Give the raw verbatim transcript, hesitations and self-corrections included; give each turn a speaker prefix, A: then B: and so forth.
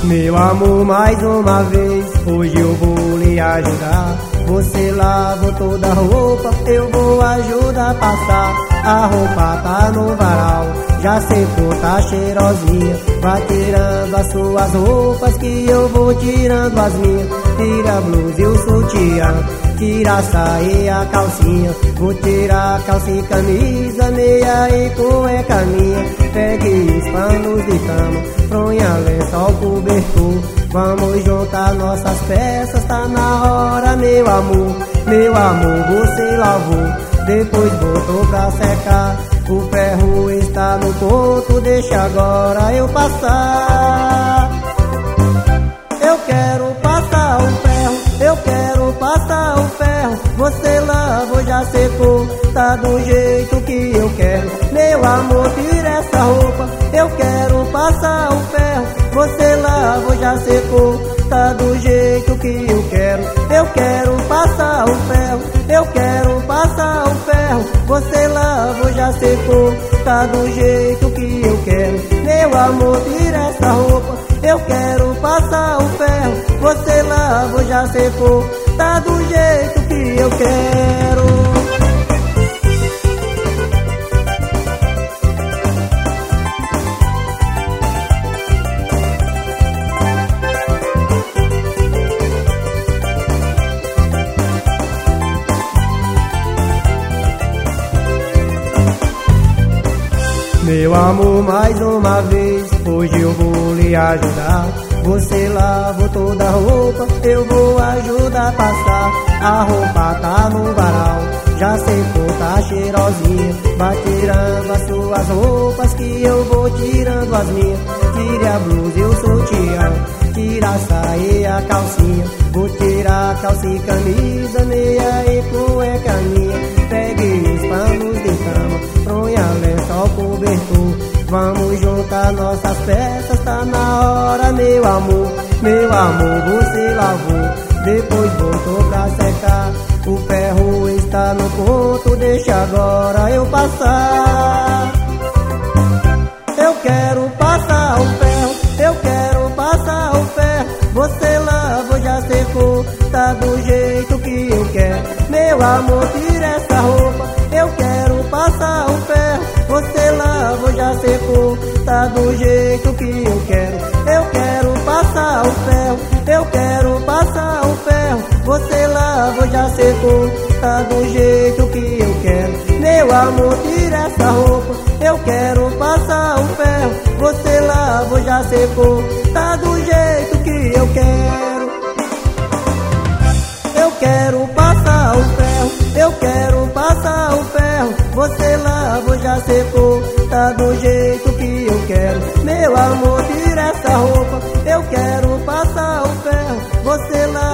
A: Meu amor, mais uma vez, hoje eu vou lhe ajudar. Você lavou toda a roupa, eu vou ajudar a passar. A roupa tá no varal, já secou, tá cheirosinha. Vai tirando as suas roupas que eu vou tirando as minhas. Tira a blusa e o sutiã, tira a saia e a calcinha. Vou tirar a calça e camisa, meia e cueca minha. Pegue os panos de cama, fronha, lençol, cobertor. Vamos juntar nossas peças, tá na hora, meu amor. Meu amor, você lavou, depois botou pra secar. O ferro está no ponto, deixa agora eu passar. Eu quero passar o ferro, eu quero passar o ferro. Você lavou, já secou, tá do jeito que eu quero. Meu amor, tira essa roupa, eu quero passar o ferro. Você lavou, já secou, tá do jeito que eu quero. Eu quero passar o ferro, eu quero passar o ferro. Você lavou, já secou, tá do jeito que eu quero. Meu amor, tira essa roupa, eu quero passar o ferro. Você lavou, já secou, tá do jeito que eu quero. Meu amor, mais uma vez, hoje eu vou lhe ajudar. Você lavou toda a roupa, eu vou ajudar a passar. A roupa tá no varal, já secou, tá cheirosinha. Vai tirando as suas roupas que eu vou tirando as minhas. Tire a blusa e o sutiã, tira a saia e a calcinha. Vou tirar a calça e camisa, meia e cueca minha. Pegue os panos de cama, fronha, lençol, cobertor. Vamos juntar nossas peças, tá na hora, meu amor. Meu amor, você lavou, depois botou pra secar. O ferro está no ponto, deixa agora eu passar. Eu quero passar o ferro, eu quero passar o ferro. Você lavou, já secou, tá do jeito que eu quero. Meu amor, tira essa roupa, eu quero passar o ferro. Você lavou, já secou, tá do jeito que eu quero. Eu quero passar o ferro, eu quero passar o ferro. Você lavou, já secou, tá do jeito que eu quero. Meu amor, tira essa roupa, eu quero passar o ferro. Você lavou, já secou, tá do jeito que eu quero. Eu quero passar o ferro, eu quero passar o ferro. Você lavou, já secou, tá do jeito que eu quero. Meu amor, tira essa roupa, eu quero passar o ferro. Você lavou,